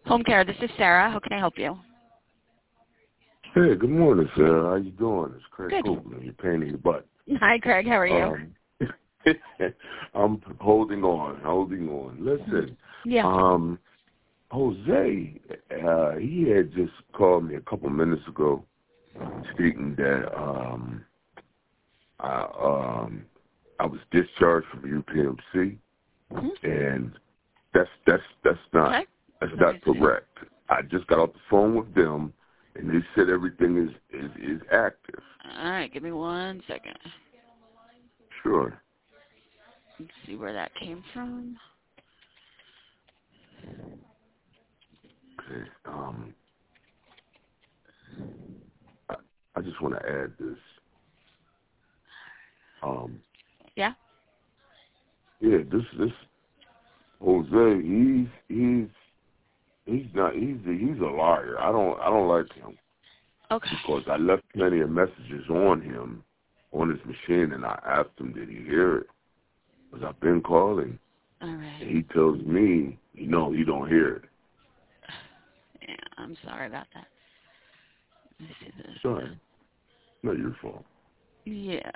Home care, this is Sarah. How can I help you? Hey, good morning, Sarah. How you doing? It's Craig Good. Copeland. You're pain in your butt. Hi, Craig. How are you? I'm holding on. Listen, Yeah. Jose, he had just called me a couple minutes ago, stating that I was discharged from UPMC, and that's not correct. I just got off the phone with them, and they said everything is active. All right, give me 1 second. Sure. Let's see where that came from. Okay. I just want to add this. Yeah. Yeah, this Jose, he's a liar. I don't like him. Okay. Because I left plenty of messages on him, on his machine, and I asked him, did he hear it? Because I've been calling. All right. And he tells me, no, you don't hear it. Yeah, I'm sorry about that. Let me see this. Sorry. Not your fault. Yeah.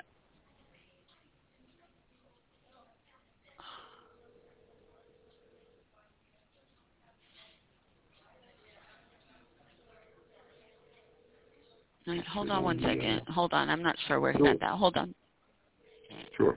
All right, hold on 1 second. Hold on. I'm not sure where he sent that. Hold on. Sure.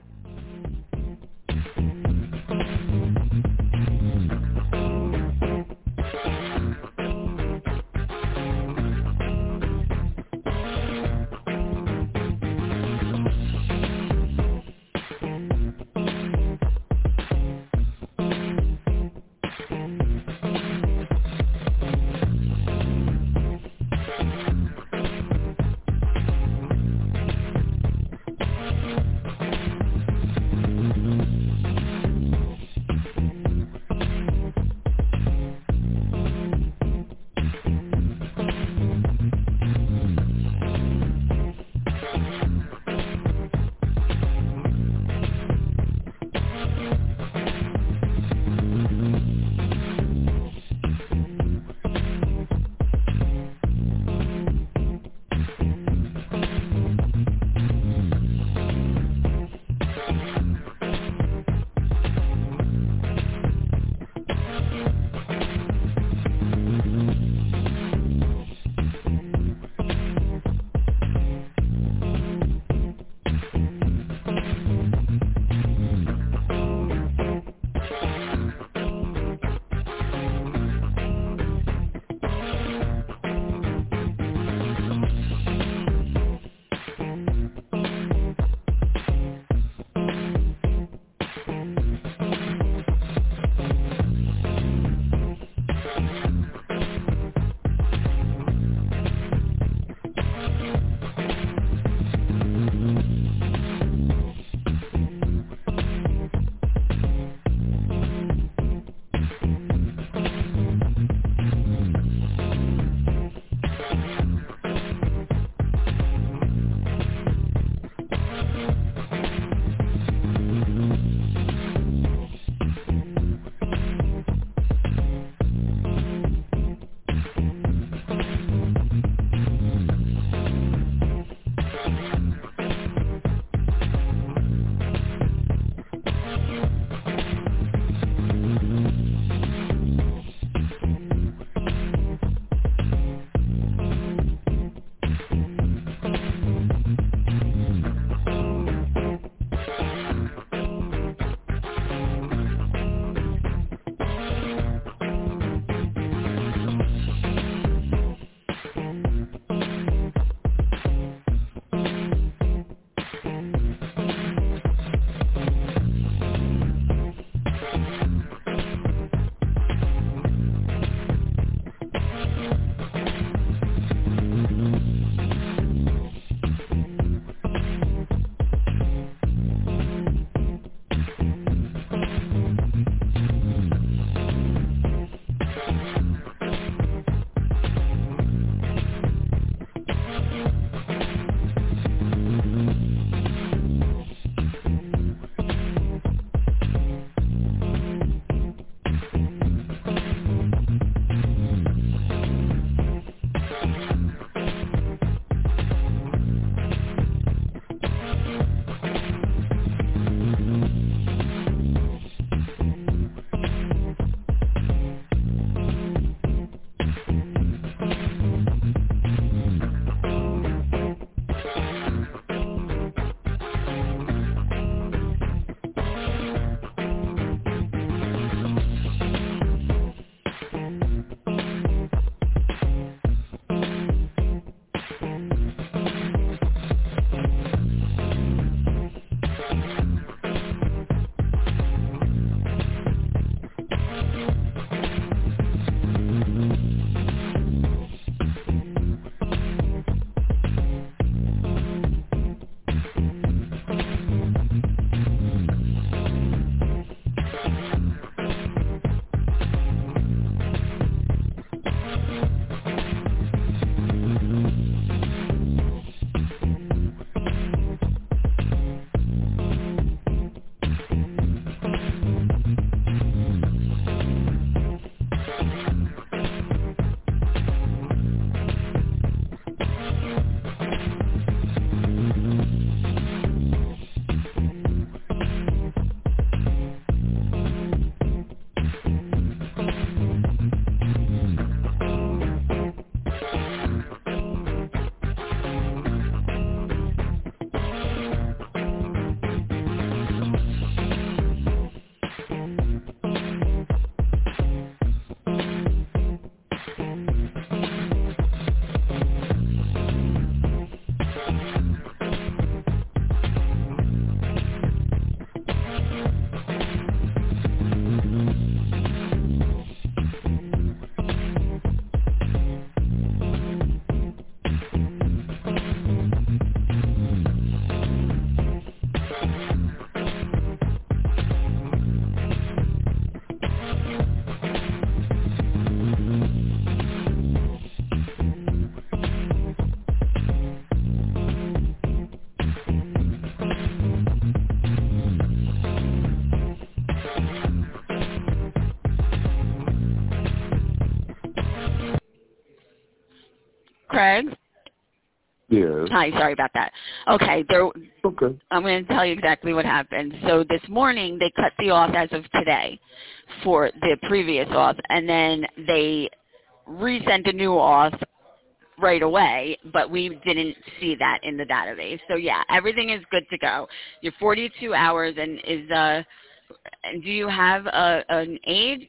Craig? Yeah. Hi, sorry about that. Okay, Okay. I'm going to tell you exactly what happened. So this morning they cut the auth as of today for the previous auth, and then they resent a new auth right away, but we didn't see that in the database. So yeah, everything is good to go. You're 42 hours, and do you have an aide?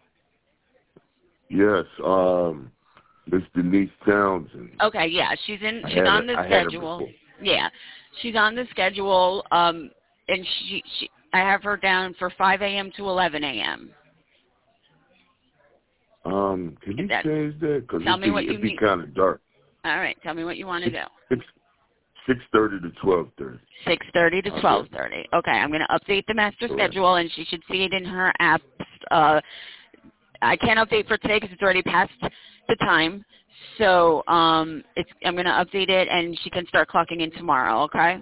Yes. Miss Denise Townsend. Okay, yeah, she's on the schedule. Yeah, she's on the schedule. And I have her down for 5 a.m. to 11 a.m. Can you change that? Because it'd be kind of dark. All right, tell me what you want to do. 6:30 to 12:30. 6:30 to 12:30. Okay, I'm going to update the master schedule, and she should see it in her app. I can't update for today because it's already past the time. So I'm going to update it, and she can start clocking in tomorrow. Okay.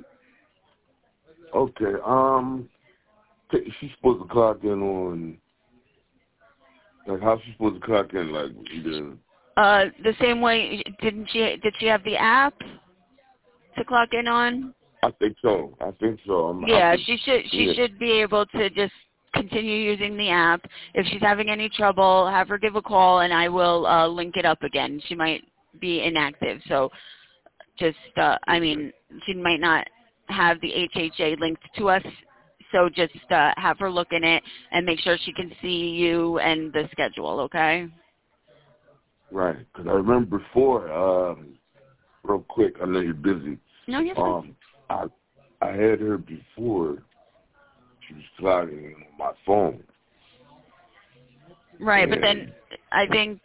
Okay. She's supposed to clock in on. Like, how's she supposed to clock in? Like, either. The same way. Did she have the app to clock in on? I think so. She should be able to just continue using the app. If she's having any trouble, have her give a call, and I will link it up again. She might be inactive, so just she might not have the HHA linked to us. So just have her look in it and make sure she can see you and the schedule. Okay. Right, because I remember before. Real quick, I know you're busy. No, you're fine. I had her before. She was clocking in on my phone. Right, but then I think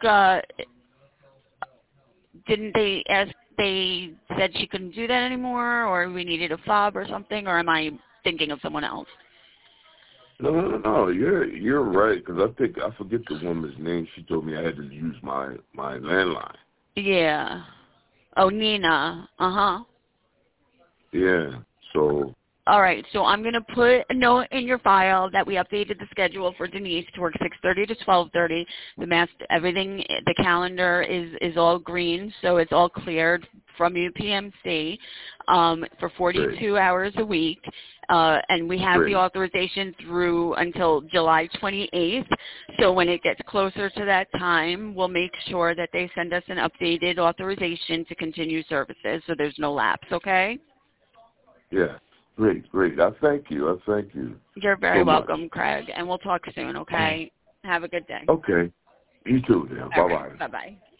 didn't they ask? They said she couldn't do that anymore, or we needed a fob or something, or am I thinking of someone else? No. You're right, because I forget the woman's name. She told me I had to use my landline. Yeah. Oh, Nina. Yeah. So. All right, so I'm going to put a note in your file that we updated the schedule for Denise to work 6:30 to 12:30. Everything, the calendar is all green, so it's all cleared from UPMC for 42 hours a week. And we have the authorization through until July 28th. So when it gets closer to that time, we'll make sure that they send us an updated authorization to continue services so there's no lapse, okay? Yeah. Great. I thank you. You're very welcome, Craig. And we'll talk soon, okay? Have a good day. Okay. You too, then. Bye-bye. Bye-bye.